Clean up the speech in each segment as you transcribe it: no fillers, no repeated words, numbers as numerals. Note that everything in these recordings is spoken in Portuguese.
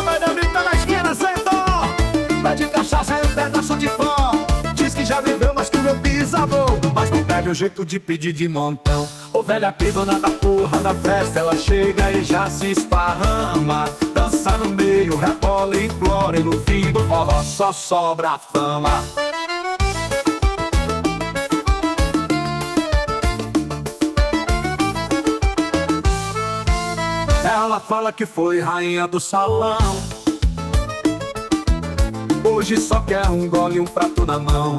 A velha grita na esquina, sentou, pede cachaça e um pedaço de pão. Diz que já viveu mais que o meu bisavô, mas não perde o jeito de pedir de montão. Ô velha pidona da porra da festa, ela chega e já se esparrama. Dança no meio, rebola e implora, e no fim do forró só sobra a fama. Ela fala que foi rainha do salão, hoje só quer um gole e um prato na mão.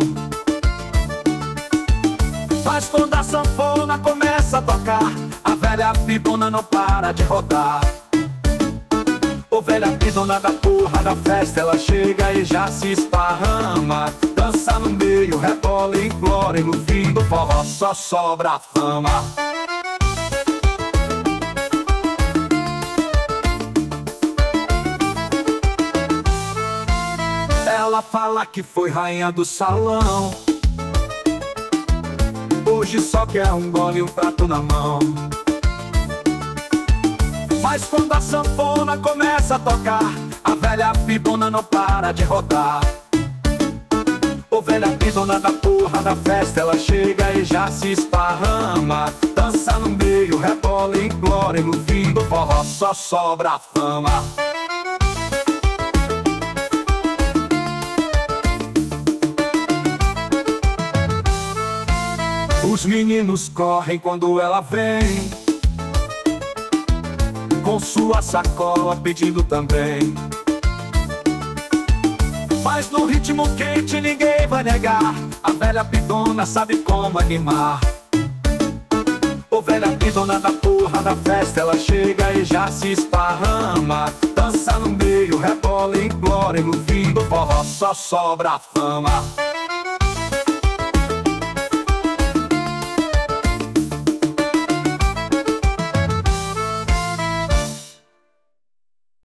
Mas quando a sanfona começa a tocar, a velha pidona não para de rodar. Ô velha pidona da porra da festa, ela chega e já se esparrama. Dança no meio, rebola e implora, e no fim do forró só sobra a fama. Ela fala que foi rainha do salão, hoje só quer um gole e um prato na mão. Mas quando a sanfona começa a tocar, a velha pidona não para de rodar. Ô velha pidona da porra da festa, ela chega e já se esparrama. Dança no meio, rebola e implora, e no fim do forró só sobra a fama. Os meninos correm quando ela vem, com sua sacola pedindo também. Mas no ritmo quente ninguém vai negar, a velha pidona sabe como animar. Ô velha pidona da porra da festa, ela chega e já se esparrama. Dança no meio, rebola e implora, e no fim do forró só sobra a fama.